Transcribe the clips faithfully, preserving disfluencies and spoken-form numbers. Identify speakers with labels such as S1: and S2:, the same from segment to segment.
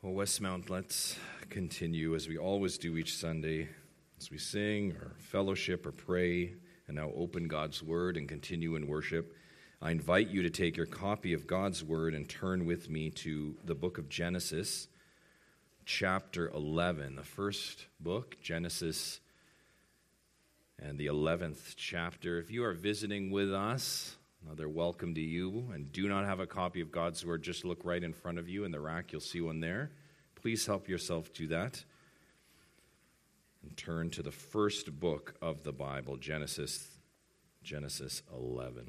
S1: Well, Westmount, let's continue as we always do each Sunday, as we sing or fellowship or pray, and now open God's Word and continue in worship. I invite you to take your copy of God's Word and turn with me to the book of Genesis, chapter eleven, the first book, Genesis, and the eleventh chapter. If you are visiting with us, another welcome to you, and do not have a copy of God's Word, just look right in front of you in the rack. You'll see one there. Please help yourself to that. And turn to the first book of the Bible, Genesis, Genesis eleven.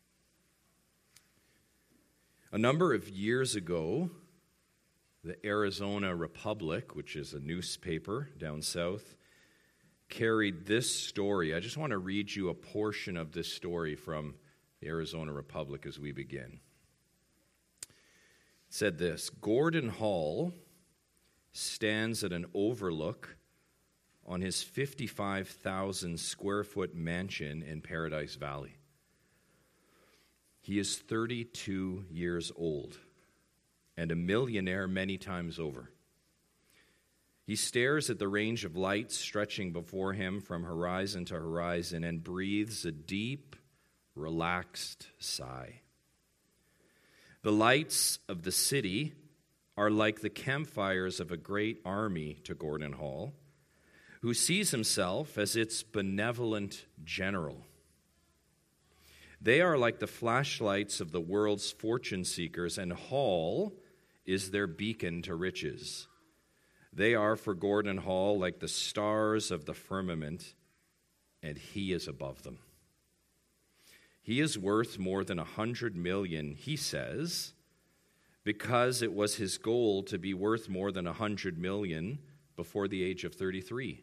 S1: A number of years ago, the Arizona Republic, which is a newspaper down south, carried this story. I just want to read you a portion of this story from the Arizona Republic as we begin. It said this: Gordon Hall stands at an overlook on his fifty-five thousand square foot mansion in Paradise Valley. He is thirty-two years old and a millionaire many times over. He stares at the range of lights stretching before him from horizon to horizon and breathes a deep, relaxed sigh. The lights of the city are like the campfires of a great army to Gordon Hall, who sees himself as its benevolent general. They are like the flashlights of the world's fortune seekers, and Hall is their beacon to riches. They are for Gordon Hall like the stars of the firmament, and he is above them. He is worth more than a hundred million, he says, because it was his goal to be worth more than a hundred million before the age of thirty-three.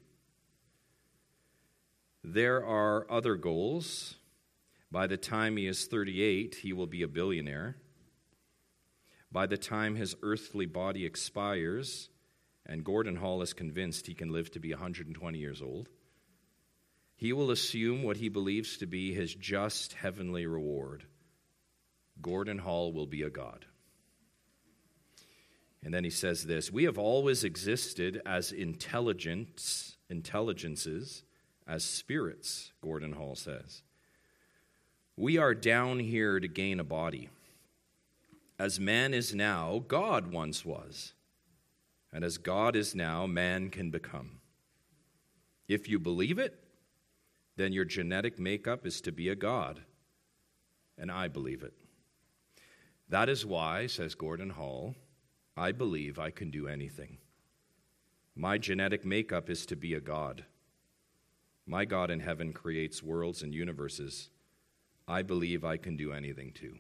S1: There are other goals. By the time he is thirty-eight, he will be a billionaire. By the time his earthly body expires, and Gordon Hall is convinced he can live to be one hundred twenty years old, he will assume what he believes to be his just heavenly reward. Gordon Hall will be a god. And then he says this: we have always existed as intelligence, intelligences, as spirits, Gordon Hall says. We are down here to gain a body. As man is now, God once was. And as God is now, man can become. If you believe it, then your genetic makeup is to be a god. And I believe it. That is why, says Gordon Hall, I believe I can do anything. My genetic makeup is to be a god. My God in heaven creates worlds and universes. I believe I can do anything too.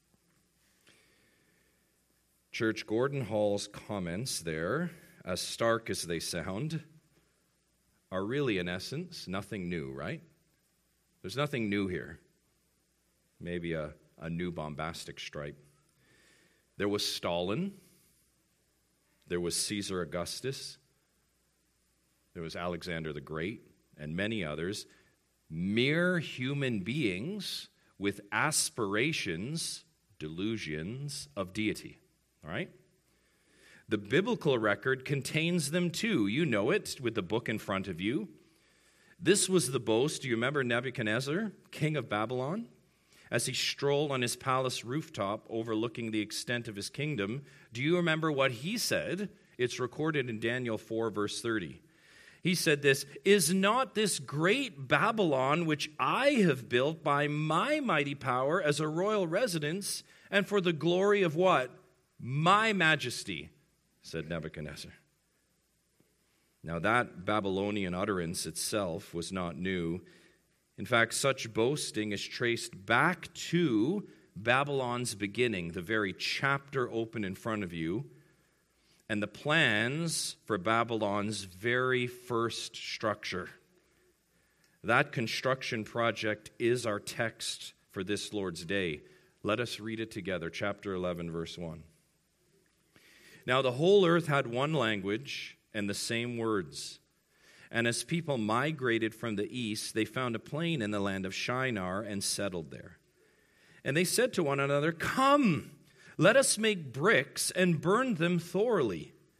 S1: Church, Gordon Hall's comments there, as stark as they sound, are really, in essence, nothing new, right? There's nothing new here. Maybe a, a new bombastic stripe. There was Stalin. There was Caesar Augustus. There was Alexander the Great, and many others. Mere human beings with aspirations, delusions of deity. All right? The biblical record contains them too. You know it with the book in front of you. This was the boast. Do you remember Nebuchadnezzar, king of Babylon? As he strolled on his palace rooftop overlooking the extent of his kingdom, do you remember what he said? It's recorded in Daniel four, verse thirty. He said this: is not this great Babylon which I have built by my mighty power as a royal residence and for the glory of what? My majesty, said Nebuchadnezzar. Now that Babylonian utterance itself was not new. In fact, such boasting is traced back to Babylon's beginning, the very chapter open in front of you, and the plans for Babylon's very first structure. That construction project is our text for this Lord's Day. Let us read it together, chapter eleven, verse one. Now the whole earth had one language and the same words. And as people migrated from the east, they found a plain in the land of Shinar and settled there. And they said to one another, "Come, let us make bricks and burn them thoroughly."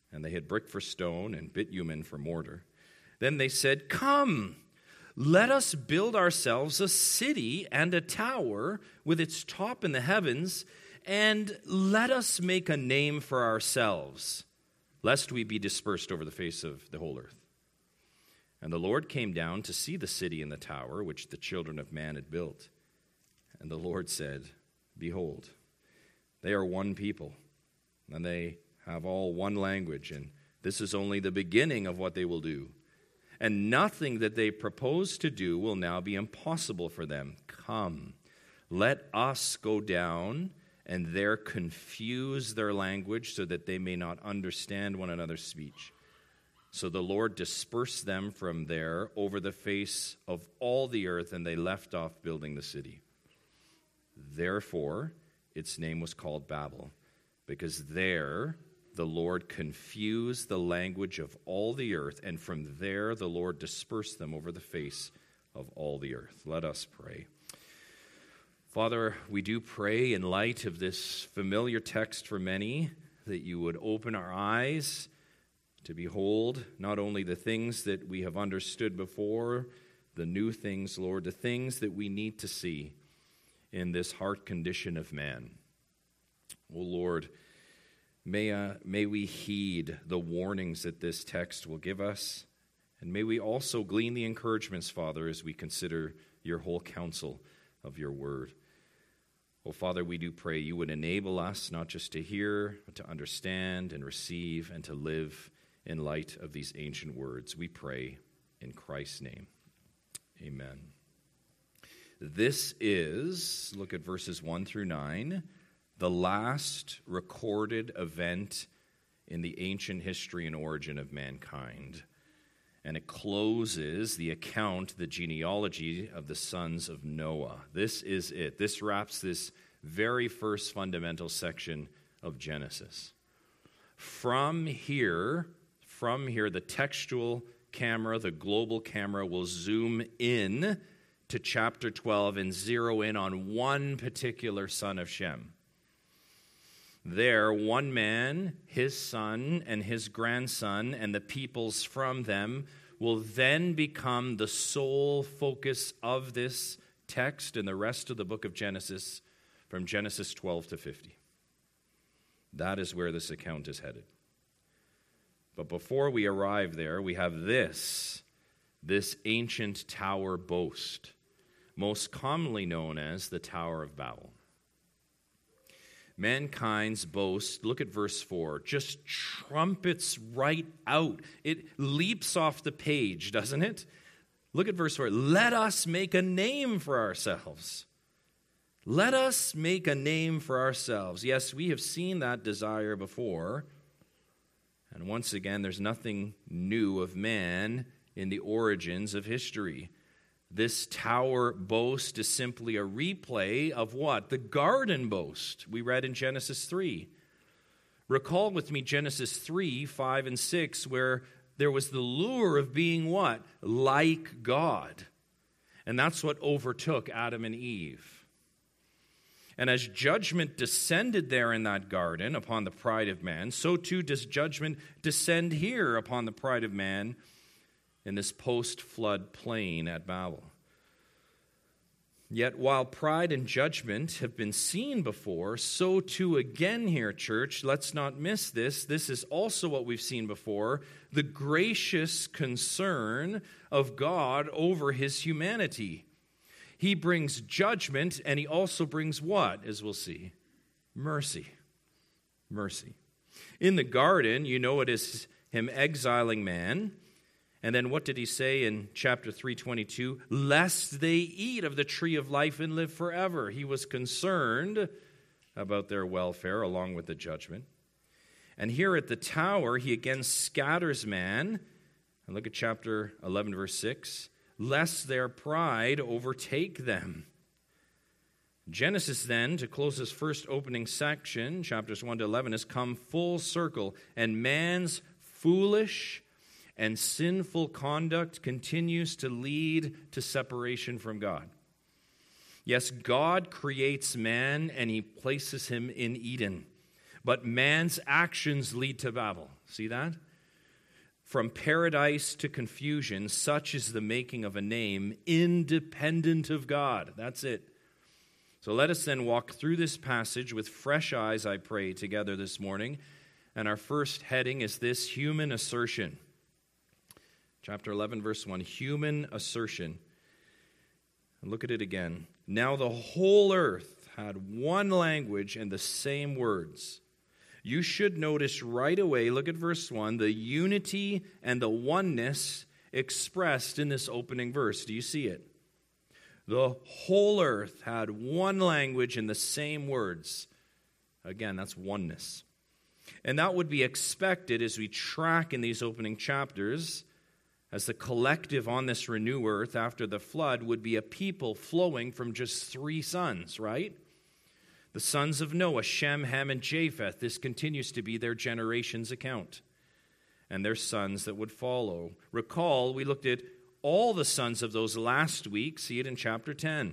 S1: and they had brick for stone and bitumen for mortar. Then they said, "Come, let us build ourselves a city and a tower with its top in the heavens, and let us make a name for ourselves, lest we be dispersed over the face of the whole earth." And the Lord came down to see the city and the tower which the children of man had built. And the Lord said, "Behold, they are one people, and they have all one language, and this is only the beginning of what they will do. And nothing that they propose to do will now be impossible for them. Come, let us go down and there confuse their language so that they may not understand one another's speech." So the Lord dispersed them from there over the face of all the earth, and they left off building the city. Therefore, its name was called Babel, because there the Lord confused the language of all the earth, and from there the Lord dispersed them over the face of all the earth. Let us pray. Father, we do pray in light of this familiar text for many that you would open our eyes to behold not only the things that we have understood before, the new things, Lord, the things that we need to see in this heart condition of man. Oh Lord, may, uh, may we heed the warnings that this text will give us, and may we also glean the encouragements, Father, as we consider your whole counsel of your word. Oh Father, we do pray you would enable us not just to hear, but to understand and receive and to live in light of these ancient words. We pray in Christ's name. Amen. This is, look at verses one through nine, the last recorded event in the ancient history and origin of mankind. And it closes the account, the genealogy of the sons of Noah. This is it. This wraps this very first fundamental section of Genesis. From here, from here, the textual camera, the global camera, will zoom in to chapter twelve and zero in on one particular son of Shem. There, one man, his son, and his grandson, and the peoples from them will then become the sole focus of this text and the rest of the book of Genesis from Genesis twelve to fifty. That is where this account is headed. But before we arrive there, we have this, this ancient tower boast, most commonly known as the Tower of Babel. Mankind's boast, look at verse four, just trumpets right out. It leaps off the page, doesn't it? Look at verse four. Let us make a name for ourselves. Let us make a name for ourselves. Yes, we have seen that desire before. And once again, there's nothing new of man in the origins of history. This tower boast is simply a replay of what? The garden boast we read in Genesis three. Recall with me Genesis three, five, and six, where there was the lure of being what? Like God. And that's what overtook Adam and Eve. And as judgment descended there in that garden upon the pride of man, so too does judgment descend here upon the pride of man in this post-flood plain at Babel. Yet while pride and judgment have been seen before, so too again here, church, let's not miss this. This is also what we've seen before, the gracious concern of God over his humanity. He brings judgment, and he also brings what, as we'll see? Mercy. Mercy. In the garden, you know it is him exiling man. And then what did he say in chapter three twenty-two? Lest they eat of the tree of life and live forever. He was concerned about their welfare along with the judgment. And here at the tower, he again scatters man. And look at chapter eleven, verse six. Lest their pride overtake them. Genesis then, to close this first opening section, chapters one to eleven, has come full circle, and man's foolish and sinful conduct continues to lead to separation from God. Yes, God creates man, and he places him in Eden. but man's actions lead to Babel. See that? From paradise to confusion, such is the making of a name independent of God. That's it. So let us then walk through this passage with fresh eyes, I pray, together this morning. And our first heading is this: human assertion. Chapter eleven, verse one, human assertion. And look at it again. Now the whole earth had one language and the same words. You should notice right away, look at verse one, the unity and the oneness expressed in this opening verse. Do you see it? The whole earth had one language and the same words. Again, that's oneness. And that would be expected as we track in these opening chapters, as the collective on this renewed earth after the flood would be a people flowing from just three sons, right? The sons of Noah, Shem, Ham, and Japheth. This continues to be their generation's account. And their sons that would follow. Recall, we looked at all the sons of those last week. See it in chapter ten.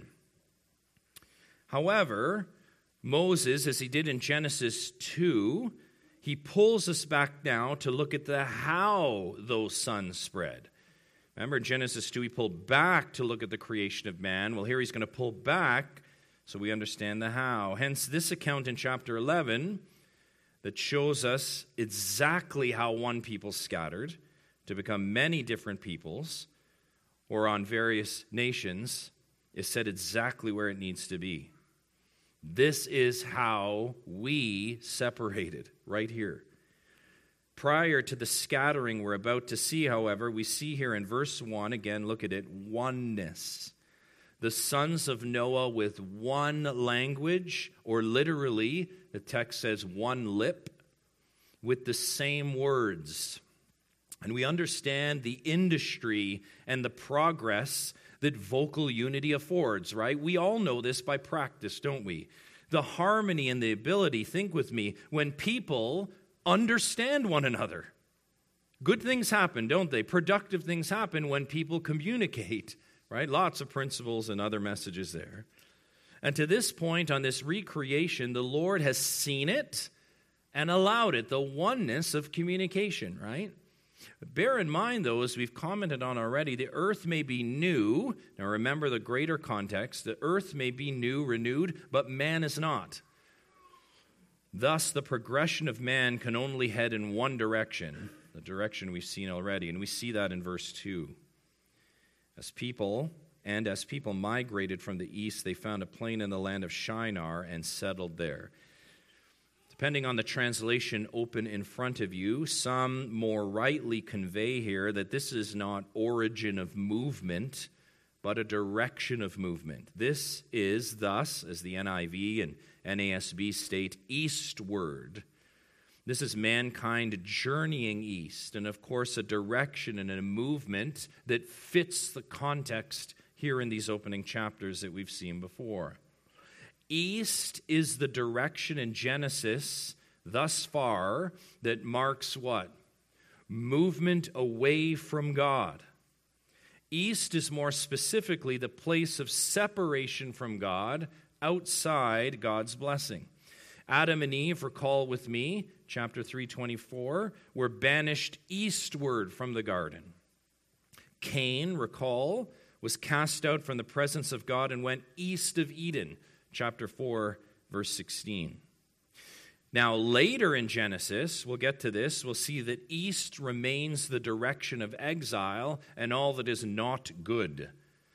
S1: However, Moses, as he did in Genesis two, he pulls us back now to look at the how those sons spread. Remember, in Genesis two, he pulled back to look at the creation of man. Well, here he's going to pull back so we understand the how. Hence, this account in chapter eleven that shows us exactly how one people scattered to become many different peoples or on various nations is set exactly where it needs to be. This is how we separated, right here. Prior to the scattering we're about to see, however, we see here in verse one, again, look at it, oneness. The sons of Noah with one language, or literally, the text says one lip, with the same words. And we understand the industry and the progress that vocal unity affords, right? We all know this by practice, don't we? The harmony and the ability, think with me, when people understand one another. Good things happen, don't they? Productive things happen when people communicate, right? Lots of principles and other messages there. And to this point on this recreation, the Lord has seen it and allowed it, the oneness of communication, right? Bear in mind, though, as we've commented on already, the earth may be new. Now remember the greater context. The earth may be new, renewed, but man is not. Thus, the progression of man can only head in one direction, the direction we've seen already, and we see that in verse two. As people, and as people migrated from the east, they found a plain in the land of Shinar and settled there. Depending on the translation open in front of you, some more rightly convey here that this is not origin of movement, but a direction of movement. This is thus, as the N I V and N A S B state, eastward. This is mankind journeying east, and of course a direction and a movement that fits the context here in these opening chapters that we've seen before. East is the direction in Genesis thus far that marks what? Movement away from God. East is more specifically the place of separation from God, outside God's blessing. Adam and Eve, recall with me, chapter three twenty-four, were banished eastward from the garden. Cain, recall, was cast out from the presence of God and went east of Eden. Chapter four, verse sixteen. Now, later in Genesis, we'll get to this, we'll see that east remains the direction of exile and all that is not good.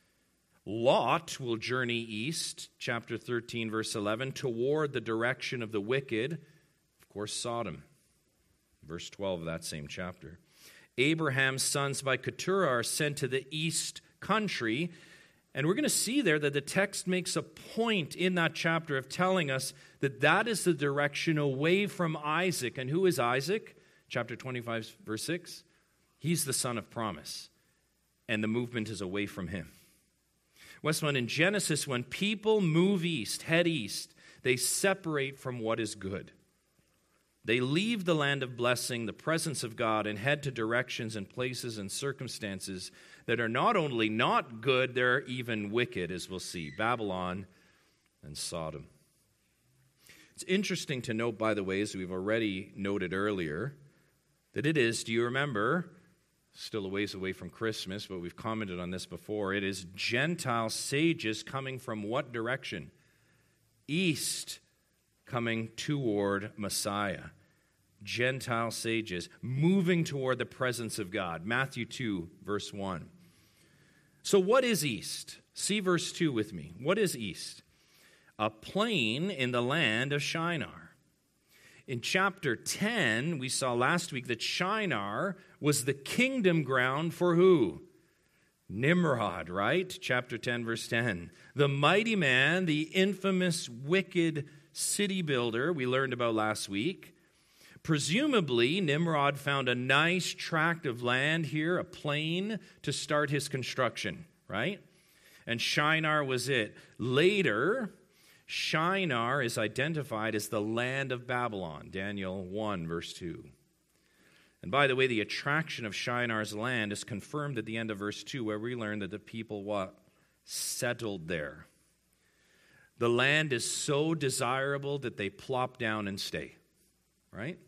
S1: Lot will journey east, chapter thirteen, verse eleven, toward the direction of the wicked, of course, Sodom. Verse twelve of that same chapter. Abraham's sons by Keturah are sent to the east country. And we're going to see there that the text makes a point in that chapter of telling us that that is the direction away from Isaac. And who is Isaac? Chapter twenty-five, verse six. He's the son of promise. And the movement is away from him. Westmont, in Genesis, when people move east, head east, they separate from what is good. They leave the land of blessing, the presence of God, and head to directions and places and circumstances that are not only not good, they're even wicked, as we'll see. Babylon and Sodom. It's interesting to note, by the way, as we've already noted earlier, that it is, do you remember, still a ways away from Christmas, but we've commented on this before, it is Gentile sages coming from what direction? East, coming toward Messiah. Gentile sages moving toward the presence of God. Matthew two, verse one. So what is east? See verse two with me. What is east? A plain in the land of Shinar. In chapter ten, we saw last week that Shinar was the kingdom ground for who? Nimrod, right? Chapter ten, verse ten. The mighty man, the infamous, wicked city builder we learned about last week. Presumably, Nimrod found a nice tract of land here, a plain, to start his construction, right? And Shinar was it. Later, Shinar is identified as the land of Babylon, Daniel one, verse two. And by the way, the attraction of Shinar's land is confirmed at the end of verse two, where we learn that the people what? Settled there. The land is so desirable that they plop down and stay, right?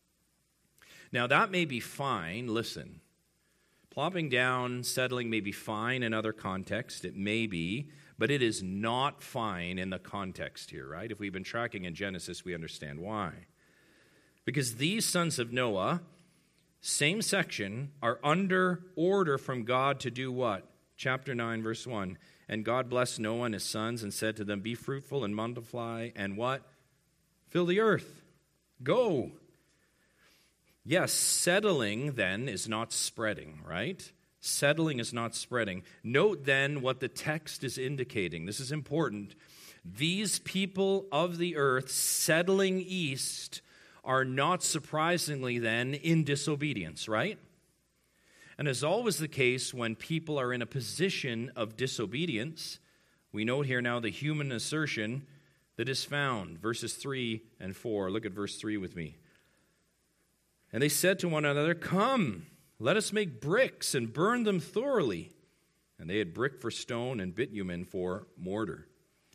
S1: Now, that may be fine. Listen, plopping down, settling may be fine in other contexts. It may be. But it is not fine in the context here, right? If we've been tracking in Genesis, we understand why. Because these sons of Noah, same section, are under order from God to do what? Chapter nine, verse one. And God blessed Noah and his sons and said to them, be fruitful and multiply and what? Fill the earth. Go. Yes, settling then is not spreading, right? Settling is not spreading. Note then what the text is indicating. This is important. These people of the earth settling east are not surprisingly then in disobedience, right? And as always the case when people are in a position of disobedience, we note here now the human assertion that is found. Verses three and four. Look at verse three with me. And they said to one another, come, let us make bricks and burn them thoroughly. And they had brick for stone and bitumen for mortar.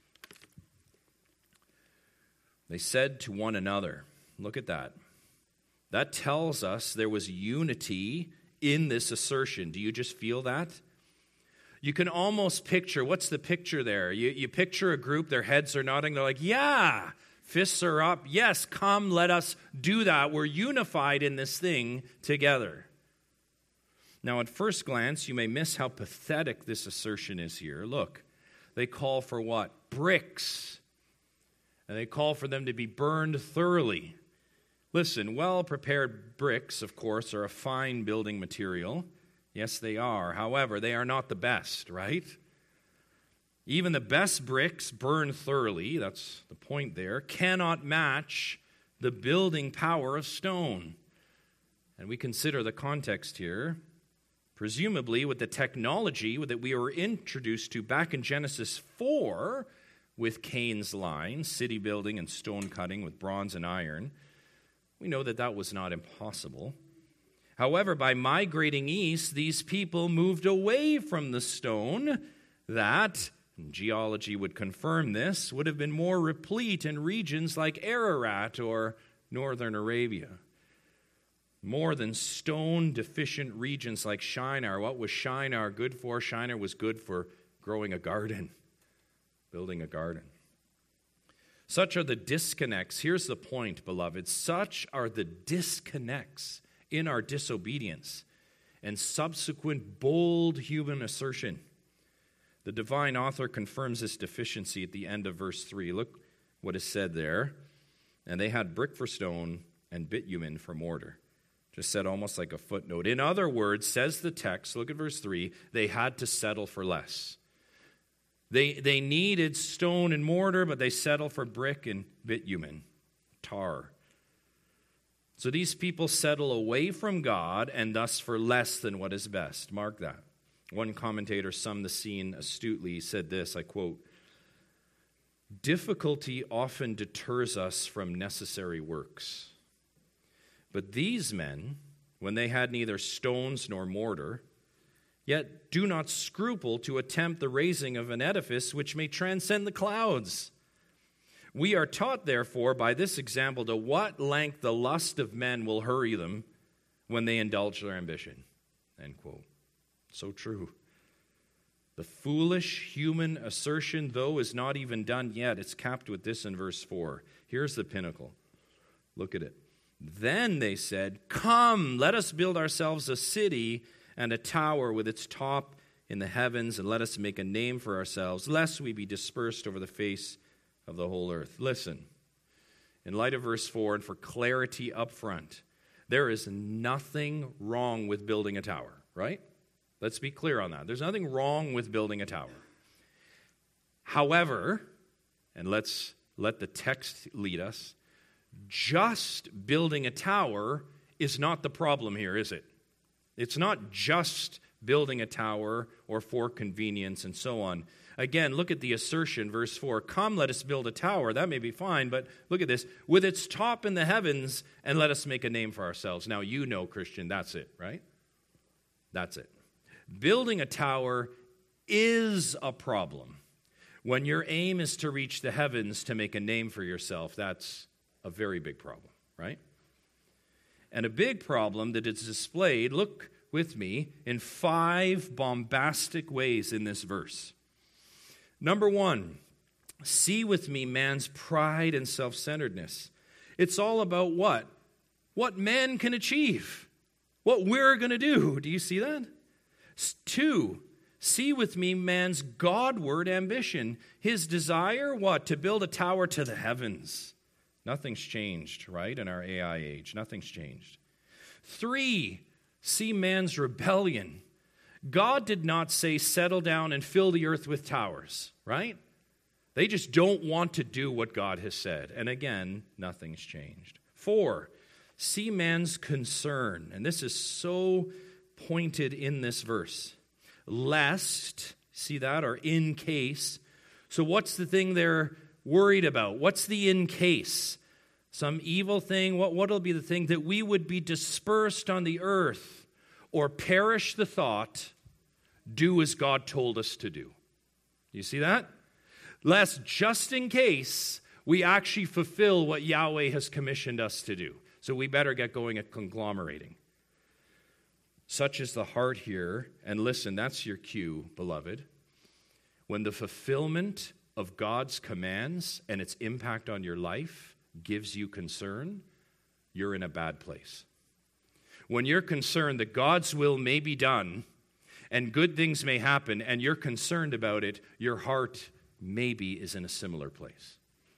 S1: They said to one another, look at that. That tells us there was unity in this assertion. Do you just feel that? You can almost picture, what's the picture there? You, you picture a group, their heads are nodding, they're like, yeah, fists are up, yes, come, let us do that. We're unified in this thing together. Now, at first glance, you may miss how pathetic this assertion is here. Look, they call for what? Bricks. And they call for them to be burned thoroughly. Listen, well-prepared bricks, of course, are a fine building material. Yes, they are. However, they are not the best, right? Even the best bricks burned thoroughly, that's the point there, cannot match the building power of stone. And we consider the context here. Presumably, with the technology that we were introduced to back in Genesis four, with Cain's line, city building and stone cutting with bronze and iron, we know that that was not impossible. However, by migrating east, these people moved away from the stone that, and geology would confirm this, would have been more replete in regions like Ararat or northern Arabia. More than stone-deficient regions like Shinar. What was Shinar good for? Shinar was good for growing a garden, building a garden. Such are the disconnects. Here's the point, beloved. Such are the disconnects in our disobedience and subsequent bold human assertion. The divine author confirms this deficiency at the end of verse three. Look what is said there. And they had brick for stone and bitumen for mortar. Just said almost like a footnote. In other words, says the text, look at verse three, they had to settle for less. They, they needed stone and mortar, but they settled for brick and bitumen, tar. So these people settle away from God and thus for less than what is best. Mark that. One commentator summed the scene astutely. He said this, I quote, difficulty often deters us from necessary works. But these men, when they had neither stones nor mortar, yet do not scruple to attempt the raising of an edifice which may transcend the clouds. We are taught, therefore, by this example to what length the lust of men will hurry them when they indulge their ambition. End quote. So true. The foolish human assertion, though, is not even done yet. It's capped with this in verse four. Here's the pinnacle. Look at it. Then they said, "Come, let us build ourselves a city and a tower with its top in the heavens, and let us make a name for ourselves, lest we be dispersed over the face of the whole earth." Listen, in light of verse four, and for clarity up front, there is nothing wrong with building a tower, right? Let's be clear on that. There's nothing wrong with building a tower. However, and let's let the text lead us, just building a tower is not the problem here, is it? It's not just building a tower or for convenience and so on. Again, look at the assertion, verse four. "Come, let us build a tower." That may be fine, but look at this. "With its top in the heavens, and let us make a name for ourselves." Now, you know, Christian, that's it, right? That's it. Building a tower is a problem. When your aim is to reach the heavens to make a name for yourself, that's a very big problem, right? And a big problem that is displayed, look with me, in five bombastic ways in this verse. Number one, see with me man's pride and self-centeredness. It's all about what? What man can achieve. What we're going to do. Do you see that? Two, see with me man's Godward ambition. His desire, what? To build a tower to the heavens. Nothing's changed, right, in our A I age. Nothing's changed. Three, see man's rebellion. God did not say, settle down and fill the earth with towers, right? They just don't want to do what God has said. And again, nothing's changed. Four, see man's concern. And this is so pointed in this verse. Lest, see that, or in case. So what's the thing they're worried about? What's the in case? Some evil thing? What what'll be the thing? That we would be dispersed on the earth, or perish the thought, do as God told us to do. You see that? Lest, just in case, we actually fulfill what Yahweh has commissioned us to do. So we better get going at conglomerating. Such is the heart here. And listen, that's your cue, beloved. When the fulfillment of God's commands and its impact on your life gives you concern, you're in a bad place. When you're concerned that God's will may be done and good things may happen and you're concerned about it, your heart maybe is in a similar place.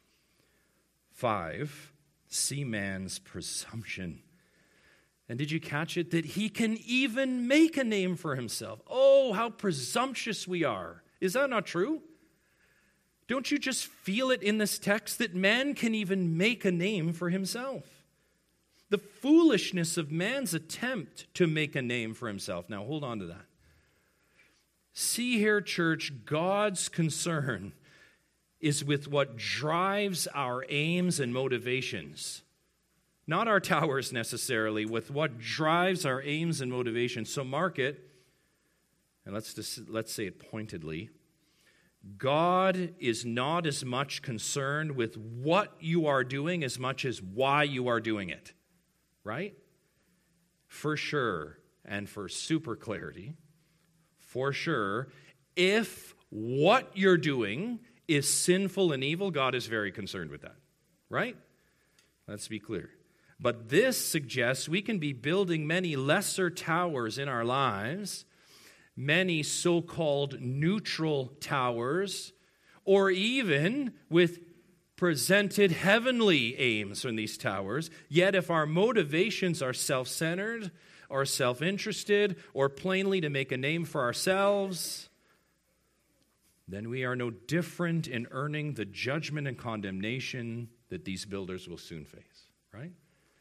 S1: Five, see man's presumption. And did you catch it? That he can even make a name for himself. Oh, how presumptuous we are. Is that not true? Don't you just feel it in this text that man can even make a name for himself? The foolishness of man's attempt to make a name for himself. Now, hold on to that. See here, church, God's concern is with what drives our aims and motivations. Not our towers necessarily, with what drives our aims and motivations. So mark it, and let's just, let's say it pointedly. God is not as much concerned with what you are doing as much as why you are doing it. Right? For sure, and for super clarity, for sure, if what you're doing is sinful and evil, God is very concerned with that. Right? Let's be clear. But this suggests we can be building many lesser towers in our lives, many so-called neutral towers, or even with presented heavenly aims in these towers. Yet if our motivations are self-centered or self-interested or plainly to make a name for ourselves, then we are no different in earning the judgment and condemnation that these builders will soon face, right?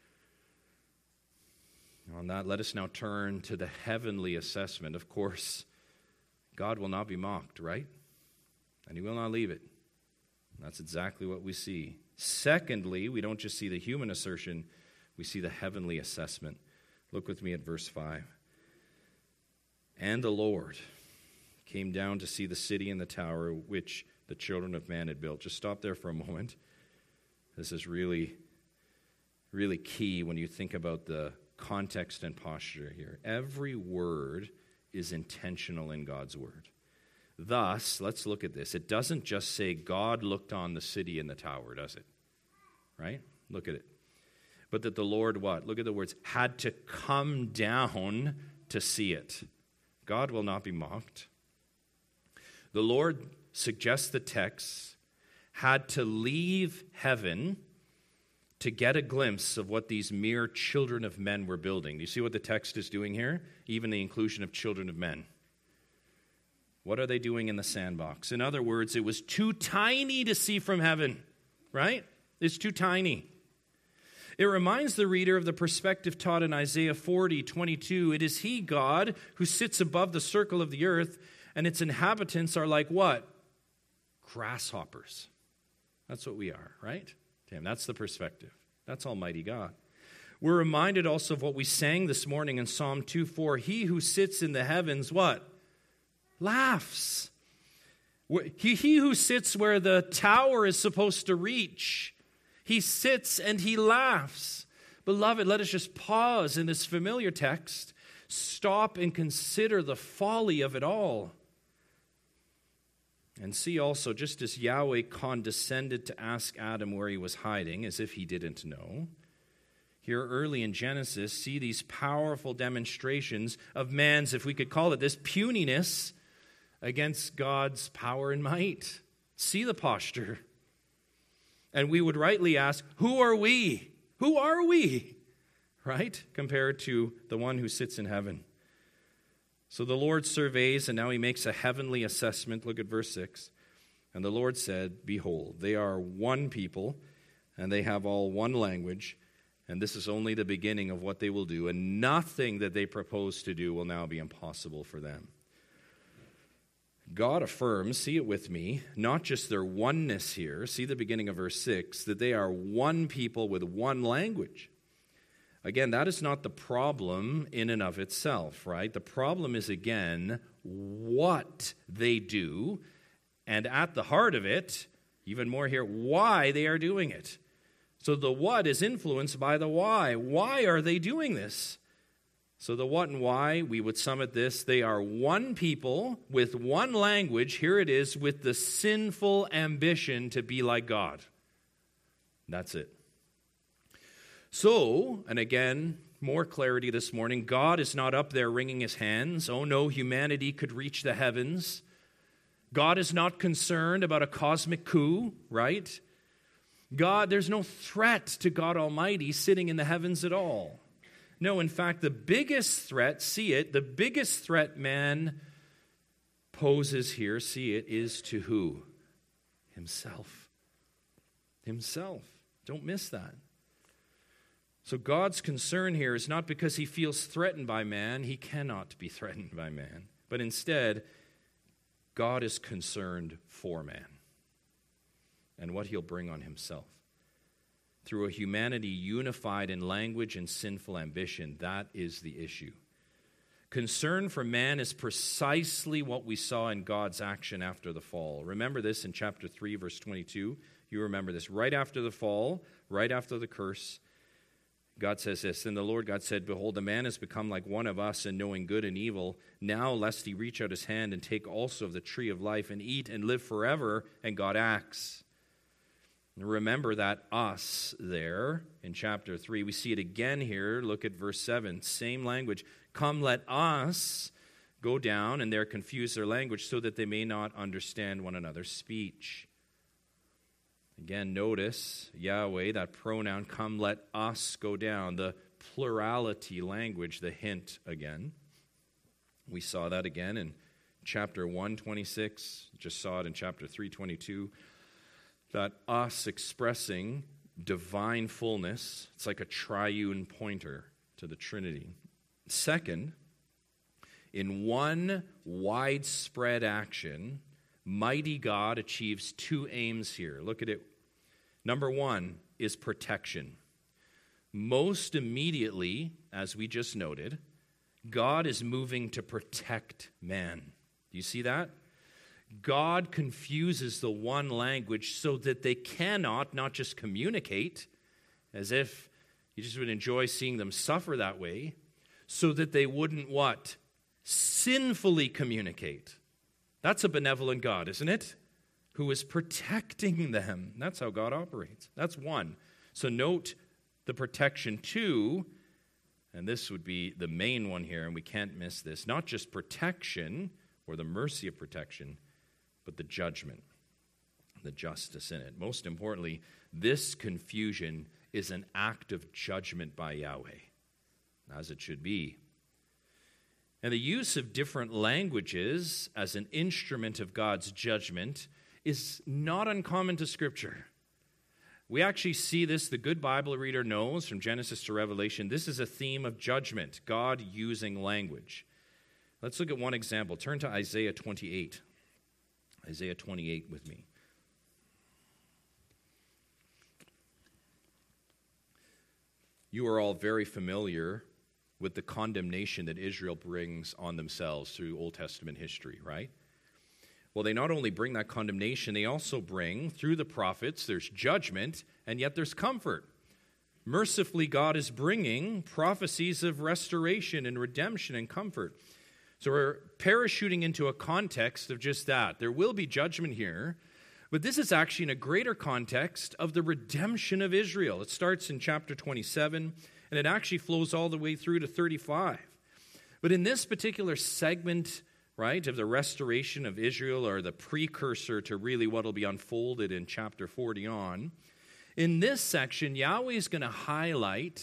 S1: On that, let us now turn to the heavenly assessment. Of course, God will not be mocked, right? And he will not leave it. That's exactly what we see. Secondly, we don't just see the human assertion, we see the heavenly assessment. Look with me at verse five. And the Lord came down to see the city and the tower which the children of man had built. Just stop there for a moment. This is really, really key when you think about the context and posture here. Every word is intentional in God's word. Thus, let's look at this. It doesn't just say God looked on the city and the tower, does it? Right? Look at it. But that the Lord what? Look at the words. Had to come down to see it. God will not be mocked. The Lord, suggests the text, had to leave heaven to get a glimpse of what these mere children of men were building. Do you see what the text is doing here? Even the inclusion of children of men. What are they doing in the sandbox? In other words, it was too tiny to see from heaven, right? It's too tiny. It reminds the reader of the perspective taught in Isaiah forty, twenty-two. It is He, God, who sits above the circle of the earth, and its inhabitants are like what? Grasshoppers. That's what we are, right? Damn, that's the perspective. That's Almighty God. We're reminded also of what we sang this morning in Psalm two four. He who sits in the heavens, what? Laughs. He, he who sits where the tower is supposed to reach, he sits and he laughs. Beloved, let us just pause in this familiar text, stop and consider the folly of it all. And see also, just as Yahweh condescended to ask Adam where he was hiding, as if he didn't know, here early in Genesis, see these powerful demonstrations of man's, if we could call it this, puniness against God's power and might. See the posture. And we would rightly ask, who are we? Who are we? Right? Compared to the one who sits in heaven. So the Lord surveys, and now he makes a heavenly assessment. Look at verse six. And the Lord said, behold, they are one people, and they have all one language, and this is only the beginning of what they will do, and nothing that they propose to do will now be impossible for them. God affirms, see it with me, not just their oneness here, see the beginning of verse six, that they are one people with one language. Again, that is not the problem in and of itself, right? The problem is, again, what they do, and at the heart of it, even more here, why they are doing it. So the what is influenced by the why. Why are they doing this? So the what and why, we would sum it this, they are one people with one language, here it is, with the sinful ambition to be like God. That's it. So, and again, more clarity this morning, God is not up there wringing his hands. Oh no, humanity could reach the heavens. God is not concerned about a cosmic coup, right? God, there's no threat to God Almighty sitting in the heavens at all. No, in fact, the biggest threat, see it, the biggest threat man poses here, see it, is to who? Himself. Himself. Don't miss that. So God's concern here is not because he feels threatened by man. He cannot be threatened by man. But instead, God is concerned for man and what he'll bring on himself. Through a humanity unified in language and sinful ambition, that is the issue. Concern for man is precisely what we saw in God's action after the fall. Remember this in chapter three, verse twenty-two. You remember this. Right after the fall, right after the curse, God says this, and the Lord God said, behold, the man has become like one of us in knowing good and evil. Now lest he reach out his hand and take also of the tree of life and eat and live forever. And God acts. Remember that us there in chapter three. We see it again here. Look at verse seven. Same language. Come, let us go down, and they're confused their language so that they may not understand one another's speech. Again, notice Yahweh, that pronoun, come, let us go down. The plurality language, the hint again. We saw that again in chapter one twenty-six. Just saw it in chapter three twenty-two. That us expressing divine fullness. It's like a triune pointer to the Trinity. Second, in one widespread action, mighty God achieves two aims here. Look at it. Number one is protection. Most immediately, as we just noted, God is moving to protect man. Do you see that? God confuses the one language so that they cannot not just communicate, as if you just would enjoy seeing them suffer that way, so that they wouldn't what? Sinfully communicate. That's a benevolent God, isn't it? Who is protecting them. That's how God operates. That's one. So note the protection. Two, and this would be the main one here, and we can't miss this, not just protection or the mercy of protection, but the judgment, the justice in it. Most importantly, this confusion is an act of judgment by Yahweh, as it should be. And the use of different languages as an instrument of God's judgment is not uncommon to Scripture. We actually see this, the good Bible reader knows, from Genesis to Revelation, this is a theme of judgment, God using language. Let's look at one example. Turn to Isaiah twenty-eight. Isaiah twenty-eight with me. You are all very familiar with the condemnation that Israel brings on themselves through Old Testament history, right? Well, they not only bring that condemnation, they also bring, through the prophets, there's judgment, and yet there's comfort. Mercifully, God is bringing prophecies of restoration and redemption and comfort. So we're parachuting into a context of just that. There will be judgment here, but this is actually in a greater context of the redemption of Israel. It starts in chapter twenty-seven, and it actually flows all the way through to thirty-five. But in this particular segment, right, of the restoration of Israel, or the precursor to really what will be unfolded in chapter forty on, in this section, Yahweh is going to highlight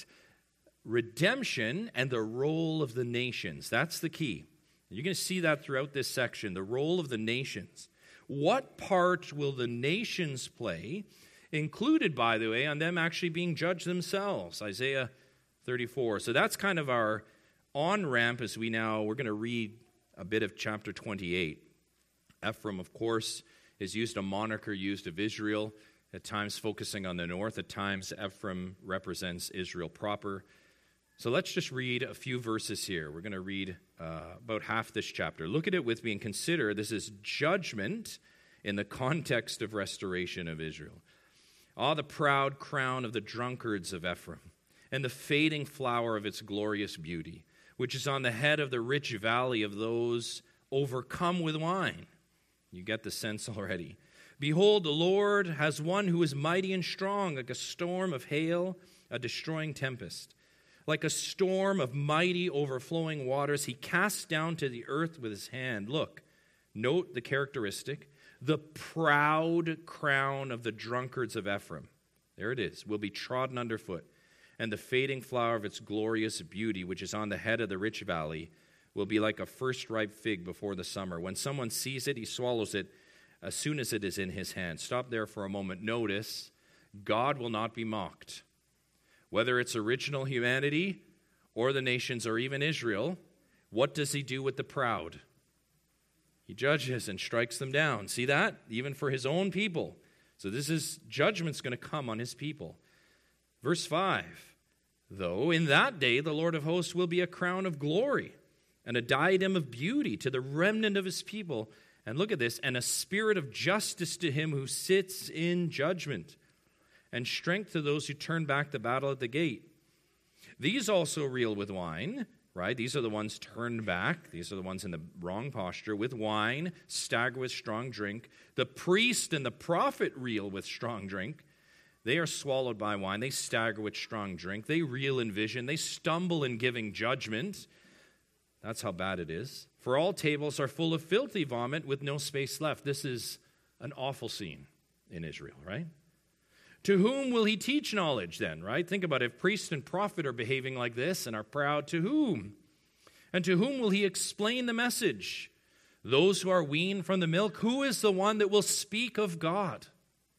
S1: redemption and the role of the nations. That's the key. You're going to see that throughout this section, the role of the nations. What part will the nations play, included, by the way, on them actually being judged themselves? Isaiah thirty-four. So that's kind of our on-ramp as we now, we're going to read a bit of chapter twenty-eight. Ephraim, of course, is used, a moniker used of Israel, at times focusing on the north, at times Ephraim represents Israel proper. So let's just read a few verses here. We're going to read uh, about half this chapter. Look at it with me and consider this is judgment in the context of restoration of Israel. Ah, the proud crown of the drunkards of Ephraim, and the fading flower of its glorious beauty, which is on the head of the rich valley of those overcome with wine. You get the sense already. Behold, the Lord has one who is mighty and strong, like a storm of hail, a destroying tempest. Like a storm of mighty overflowing waters, he casts down to the earth with his hand. Look, note the characteristic. The proud crown of the drunkards of Ephraim, there it is, will be trodden underfoot. And the fading flower of its glorious beauty, which is on the head of the rich valley, will be like a first ripe fig before the summer. When someone sees it, he swallows it as soon as it is in his hand. Stop there for a moment. Notice, God will not be mocked. Whether it's original humanity or the nations or even Israel, what does he do with the proud? He judges and strikes them down. See that? Even for his own people. So this is, judgment's going to come on his people. Verse five, though in that day the Lord of hosts will be a crown of glory and a diadem of beauty to the remnant of his people. And look at this, and a spirit of justice to him who sits in judgment, and strength to those who turn back the battle at the gate. These also reel with wine, right? These are the ones turned back. These are the ones in the wrong posture. With wine, stagger with strong drink. The priest and the prophet reel with strong drink. They are swallowed by wine. They stagger with strong drink. They reel in vision. They stumble in giving judgment. That's how bad it is. For all tables are full of filthy vomit with no space left. This is an awful scene in Israel, right? To whom will he teach knowledge then, right? Think about it. If priest and prophet are behaving like this and are proud, to whom? And to whom will he explain the message? Those who are weaned from the milk, who is the one that will speak of God?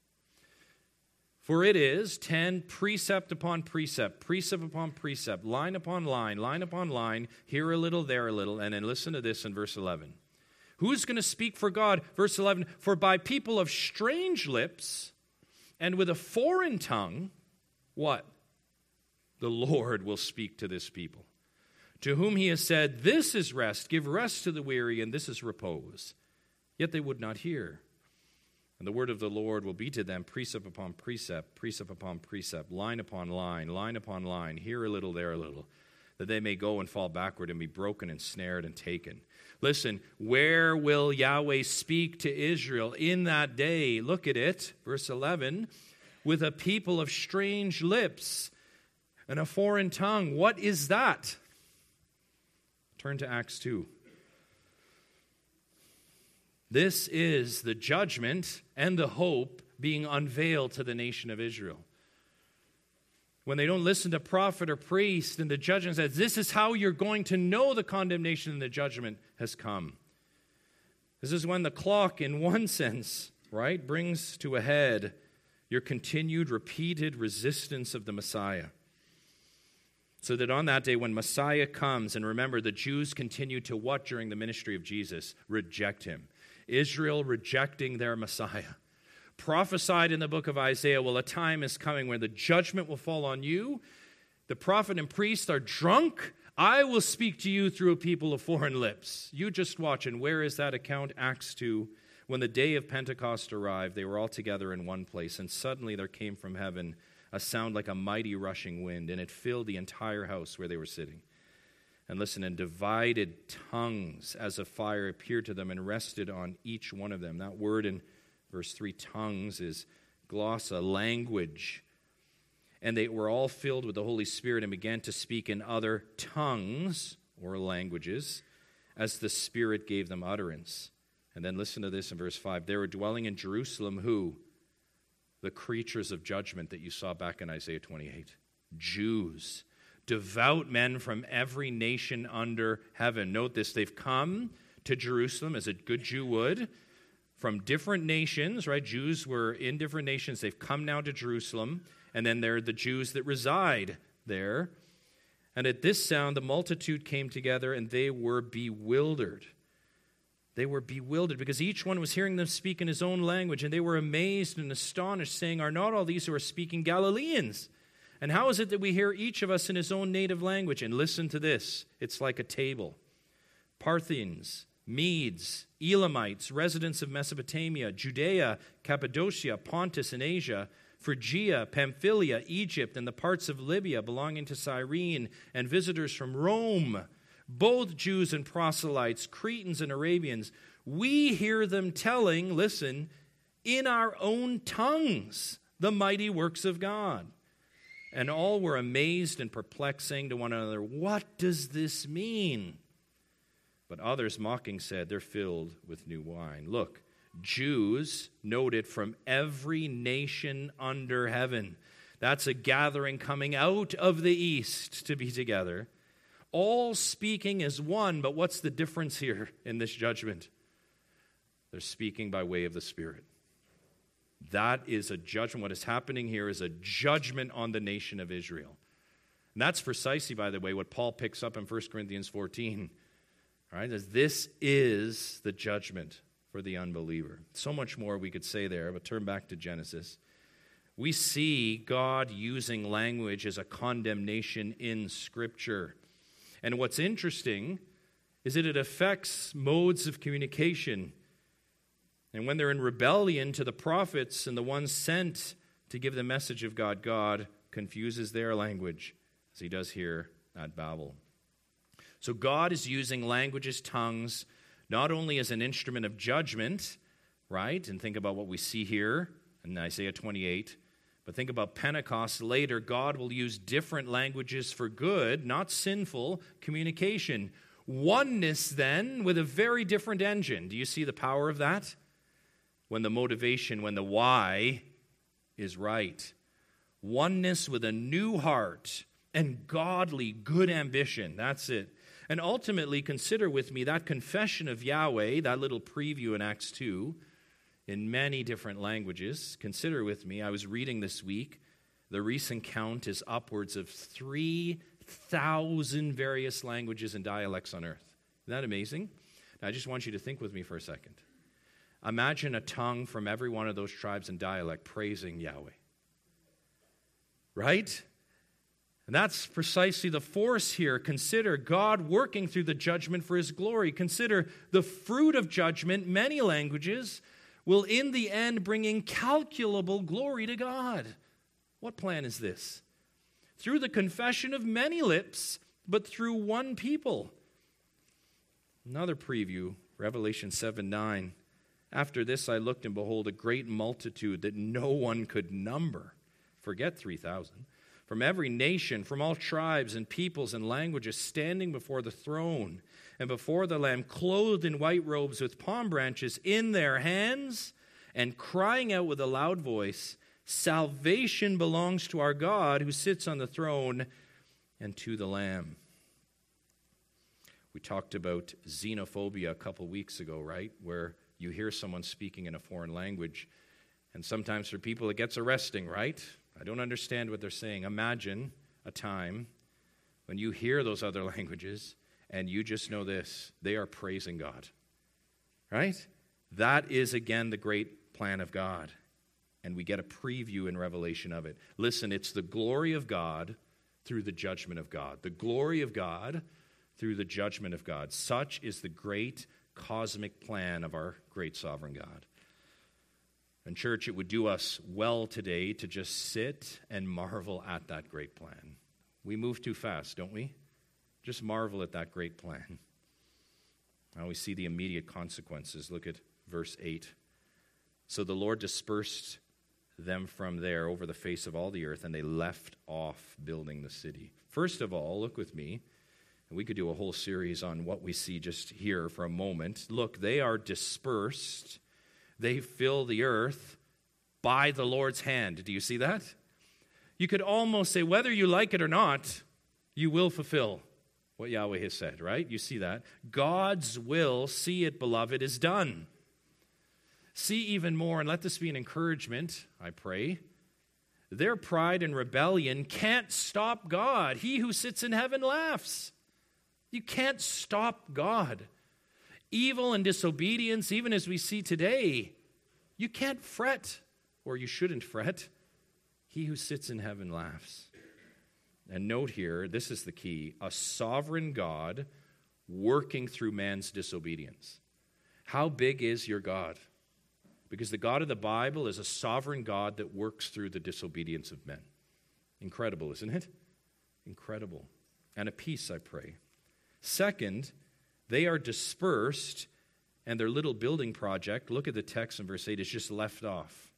S1: For it is ten precept upon precept, precept upon precept, line upon line, line upon line, here a little, there a little. And then listen to this in verse eleven. Who's going to speak for God? Verse eleven, for by people of strange lips and with a foreign tongue, what? The Lord will speak to this people. To whom he has said, this is rest, give rest to the weary, and this is repose. Yet they would not hear. And the word of the Lord will be to them precept upon precept, precept upon precept, line upon line, line upon line, here a little, there a little, that they may go and fall backward and be broken and snared and taken. Listen, where will Yahweh speak to Israel in that day? Look at it, verse eleven, with a people of strange lips and a foreign tongue. What is that? Turn to Acts two. This is the judgment and the hope being unveiled to the nation of Israel. When they don't listen to prophet or priest, and the judgment says, this is how you're going to know the condemnation and the judgment has come. This is when the clock, in one sense, right, brings to a head your continued, repeated resistance of the Messiah. So that on that day when Messiah comes, and remember, the Jews continue to what during the ministry of Jesus? Reject him. Israel rejecting their Messiah. Prophesied in the book of Isaiah, well, a time is coming where the judgment will fall on you. The prophet and priest are drunk. I will speak to you through a people of foreign lips. You just watch. And where is that account? Acts two. When the day of Pentecost arrived, they were all together in one place, and suddenly there came from heaven a sound like a mighty rushing wind, and it filled the entire house where they were sitting. And listen, and divided tongues as a fire appeared to them and rested on each one of them. That word in verse three, tongues, is glossa, language. And they were all filled with the Holy Spirit and began to speak in other tongues or languages as the Spirit gave them utterance. And then listen to this in verse five. They were dwelling in Jerusalem, who? The creatures of judgment that you saw back in Isaiah twenty-eight. Jews. Devout men from every nation under heaven. Note this, they've come to Jerusalem, as a good Jew would, from different nations, right? Jews were in different nations. They've come now to Jerusalem, and then there are the Jews that reside there. And at this sound, the multitude came together, and they were bewildered. They were bewildered because each one was hearing them speak in his own language, and they were amazed and astonished, saying, are not all these who are speaking Galileans? And how is it that we hear each of us in his own native language? And listen to this. It's like a table. Parthians, Medes, Elamites, residents of Mesopotamia, Judea, Cappadocia, Pontus and Asia, Phrygia, Pamphylia, Egypt, and the parts of Libya belonging to Cyrene, and visitors from Rome, both Jews and proselytes, Cretans and Arabians, we hear them telling, listen, in our own tongues, the mighty works of God. And all were amazed and perplexed, saying to one another, what does this mean? But others mocking said, they're filled with new wine. Look, Jews noted from every nation under heaven. That's a gathering coming out of the east to be together. All speaking as one, but what's the difference here in this judgment? They're speaking by way of the Spirit. That is a judgment. What is happening here is a judgment on the nation of Israel. And that's precisely, by the way, what Paul picks up in First Corinthians fourteen. All right, as this is the judgment for the unbeliever. So much more we could say there, but turn back to Genesis. We see God using language as a condemnation in Scripture. And what's interesting is that it affects modes of communication. And when they're in rebellion to the prophets and the ones sent to give the message of God, God confuses their language, as he does here at Babel. So God is using languages, tongues, not only as an instrument of judgment, right? And think about what we see here in Isaiah twenty-eight. But think about Pentecost later. God will use different languages for good, not sinful communication. Oneness then with a very different engine. Do you see the power of that? When the motivation, when the why is right. Oneness with a new heart and godly good ambition. That's it. And ultimately, consider with me that confession of Yahweh, that little preview in Acts two, in many different languages. Consider with me, I was reading this week, the recent count is upwards of three thousand various languages and dialects on earth. Isn't that amazing? Now, I just want you to think with me for a second. Imagine a tongue from every one of those tribes and dialect praising Yahweh. Right? And that's precisely the force here. Consider God working through the judgment for his glory. Consider the fruit of judgment, many languages, will in the end bring incalculable glory to God. What plan is this? Through the confession of many lips, but through one people. Another preview, Revelation seven nine. After this I looked, and behold, a great multitude that no one could number. Forget three thousand. From every nation, from all tribes and peoples and languages, standing before the throne and before the Lamb, clothed in white robes with palm branches in their hands, and crying out with a loud voice, salvation belongs to our God who sits on the throne and to the Lamb. We talked about xenophobia a couple weeks ago, right? Where you hear someone speaking in a foreign language, and sometimes for people it gets arresting, right? I don't understand what they're saying. Imagine a time when you hear those other languages and you just know this: they are praising God, right? That is, again, the great plan of God. And we get a preview in Revelation of it. Listen, it's the glory of God through the judgment of God. The glory of God through the judgment of God. Such is the great cosmic plan of our great sovereign God. And church, it would do us well today to just sit and marvel at that great plan. We move too fast, don't we? Just marvel at that great plan. Now we see the immediate consequences. Look at verse eight. So the Lord dispersed them from there over the face of all the earth, and they left off building the city. First of all, look with me, and we could do a whole series on what we see just here for a moment. Look, they are dispersed. They fill the earth by the Lord's hand. Do you see that? You could almost say, whether you like it or not, you will fulfill what Yahweh has said, right? You see that? God's will, see it, beloved, is done. See even more, and let this be an encouragement, I pray. Their pride and rebellion can't stop God. He who sits in heaven laughs. You can't stop God. Evil and disobedience, even as we see today, you can't fret, or you shouldn't fret. He who sits in heaven laughs. And note here, this is the key, a sovereign God working through man's disobedience. How big is your God? Because the God of the Bible is a sovereign God that works through the disobedience of men. Incredible, isn't it? Incredible. And a peace, I pray. Second, they are dispersed, and their little building project, look at the text in verse eight, is just left off.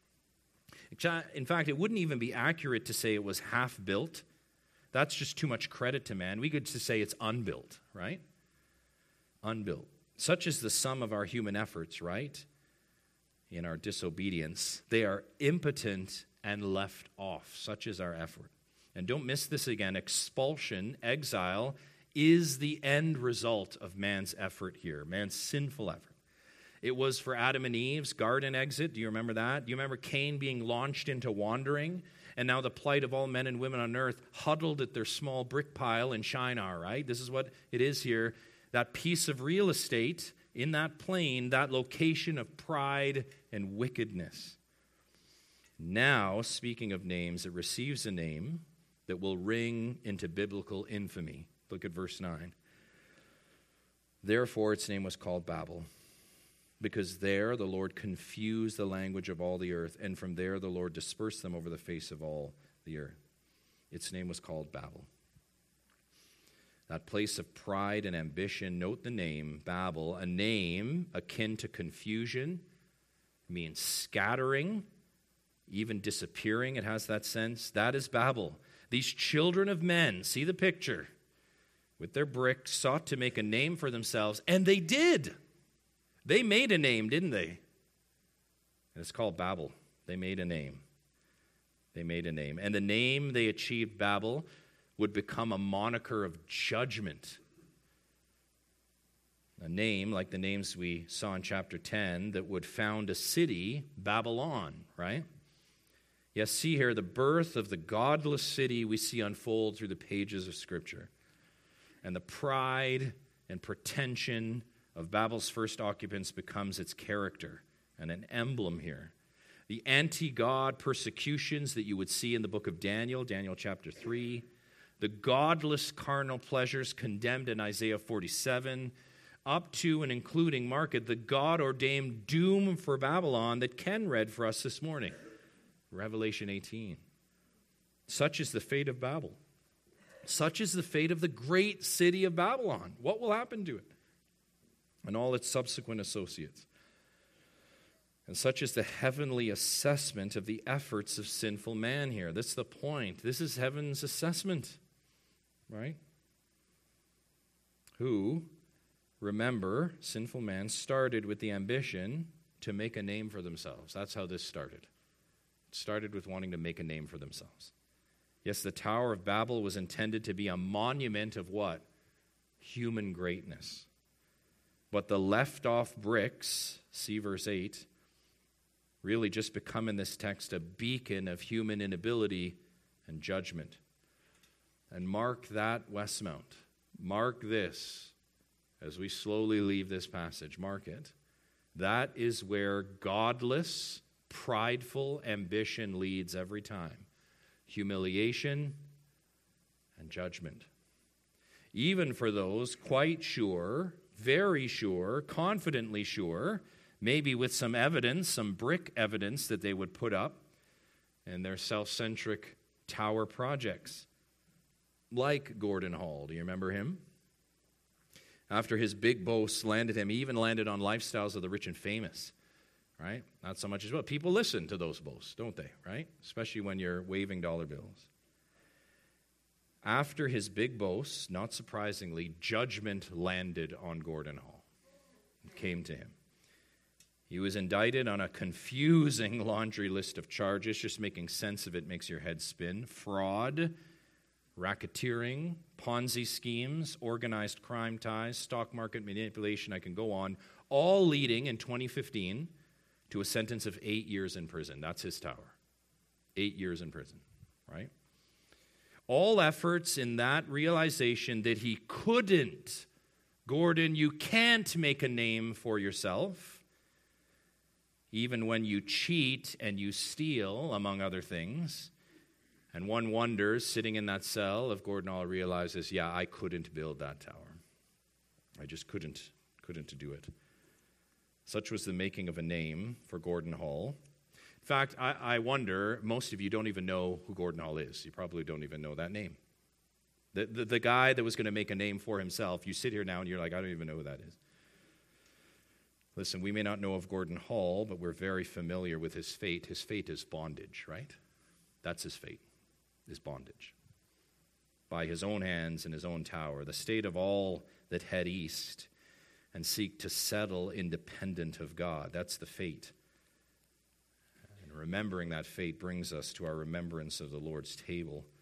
S1: In fact, it wouldn't even be accurate to say it was half built. That's just too much credit to man. We could just say it's unbuilt, right? Unbuilt. Such is the sum of our human efforts, right? In our disobedience. They are impotent and left off. Such is our effort. And don't miss this again. Expulsion, exile, is the end result of man's effort here, man's sinful effort. It was for Adam and Eve's garden exit. Do you remember that? Do you remember Cain being launched into wandering? And now the plight of all men and women on earth huddled at their small brick pile in Shinar, right? This is what it is here. That piece of real estate in that plain, that location of pride and wickedness. Now, speaking of names, it receives a name that will ring into biblical infamy. Look at verse nine. Therefore, its name was called Babel, because there the Lord confused the language of all the earth, and from there the Lord dispersed them over the face of all the earth. Its name was called Babel. That place of pride and ambition, note the name, Babel, a name akin to confusion, means scattering, even disappearing, it has that sense. That is Babel. These children of men, see the picture, with their bricks sought to make a name for themselves, and they did. They made a name, didn't they? And it's called Babel. They made a name. They made a name. And the name they achieved, Babel, would become a moniker of judgment. A name like the names we saw in chapter ten that would found a city, Babylon, right? Yes, see here, the birth of the godless city we see unfold through the pages of Scripture. And the pride and pretension of Babel's first occupants becomes its character and an emblem here. The anti-God persecutions that you would see in the book of Daniel, Daniel chapter three, the godless carnal pleasures condemned in Isaiah forty-seven, up to and including, mark it, the God-ordained doom for Babylon that Ken read for us this morning, Revelation eighteen. Such is the fate of Babel. Such is the fate of the great city of Babylon. What will happen to it? And all its subsequent associates. And such is the heavenly assessment of the efforts of sinful man here. That's the point. This is heaven's assessment, right? Who, remember, sinful man started with the ambition to make a name for themselves. That's how this started. It started with wanting to make a name for themselves. Yes, the Tower of Babel was intended to be a monument of what? Human greatness. But the left-off bricks, see verse eight, really just become in this text a beacon of human inability and judgment. And mark that, Westmount. Mark this as we slowly leave this passage. Mark it. That is where godless, prideful ambition leads every time. Humiliation and judgment. Even for those quite sure, very sure, confidently sure, maybe with some evidence, some brick evidence that they would put up in their self-centric tower projects. Like Gordon Hall. Do you remember him? After his big boasts landed him, he even landed on lifestyles of the rich and famous. Right? Not so much as well. People listen to those boasts, don't they? Right? Especially when you're waving dollar bills. After his big boasts, not surprisingly, judgment landed on Gordon Hall. It came to him. He was indicted on a confusing laundry list of charges. Just making sense of it makes your head spin. Fraud, racketeering, Ponzi schemes, organized crime ties, stock market manipulation, I can go on, all leading in twenty fifteen to a sentence of eight years in prison. That's his tower. Eight years in prison, right? All efforts in that realization that he couldn't, Gordon, you can't make a name for yourself, even when you cheat and you steal, among other things. And one wonders, sitting in that cell, if Gordon Hall realizes, yeah, I couldn't build that tower. I just couldn't, couldn't do it. Such was the making of a name for Gordon Hall. In fact, I, I wonder, most of you don't even know who Gordon Hall is. You probably don't even know that name. The, the, the guy that was going to make a name for himself, you sit here now and you're like, I don't even know who that is. Listen, we may not know of Gordon Hall, but we're very familiar with his fate. His fate is bondage, right? That's his fate, is bondage. By his own hands in his own tower, the state of all that head east and seek to settle independent of God. That's the fate. And remembering that fate brings us to our remembrance of the Lord's table